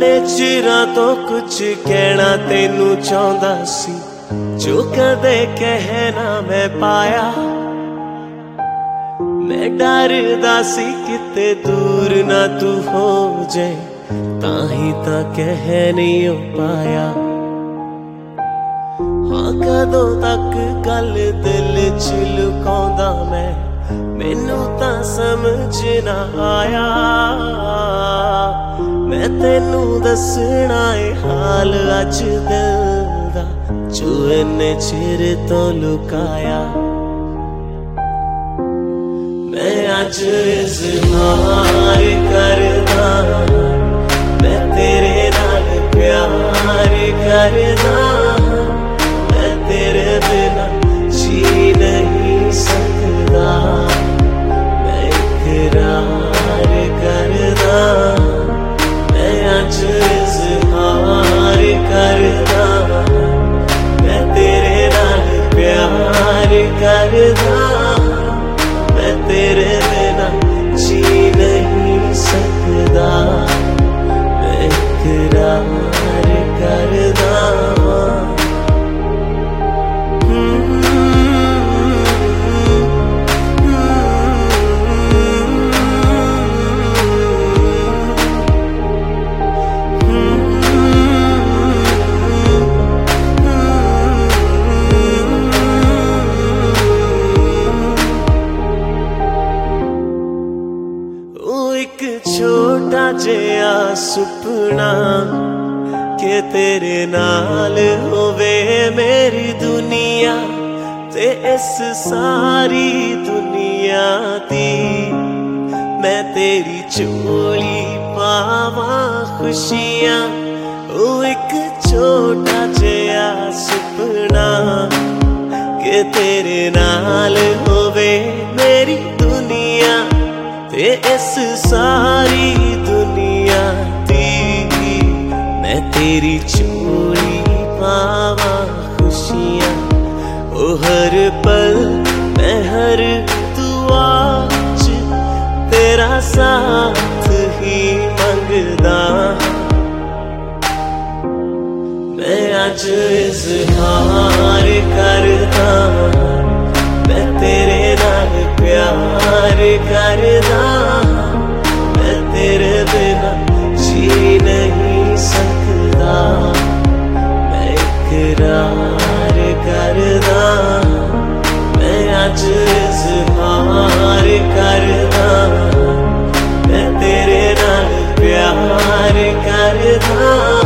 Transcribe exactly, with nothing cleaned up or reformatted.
बड़े चिरां तो कुछ कहना तेनू चाहता सी, जो कदे कहना मैं पाया। मैं डरदा सी किते दूर ना तू हो जाए, ताही ता कह नहीं हो पाया। हाँ कदों तक गल दिल च लुकाउंदा मैं, मैनू तां समझ ना आया। मैं तेनू दसना है हाल अज दिल दा, जो इन्ने चिर तो लुकाया। मैं अज इज़हार करदा, मैं तेरे नाल प्यार करदा। मैं तेरे बिना जी नहीं सकदा, मैं इकरार करदा। मैं अज इज़हार करदा, मैं तेरे नाल प्यार करदा। मैं तेरे बिना जी नहीं सकदा, मैं इकरार करदा। एक छोटा जिहा सुपना के तेरे नाल होवे मेरी दुनिया, ते इस सारी दुनिया दी मैं तेरी झोली पावा खुशियां। ओ एक छोटा जिहा सुपना के तेरे नाल होवे मेरी दुनिया, ते इस सारी दुनिया दी मैं तेरी झोली पावा खुशियां। ओ हर पल मैं हर दुआ च तेरा साथ ही मंगदा। मैं अज इज़हार करदा, मैं तेरे नाल प्यार करदा। मैं तेरे बिना जी नहीं सकदा, मैं इकरार करदा। मैं अज इज़हार करदा, मैं तेरे नाल प्यार करदा।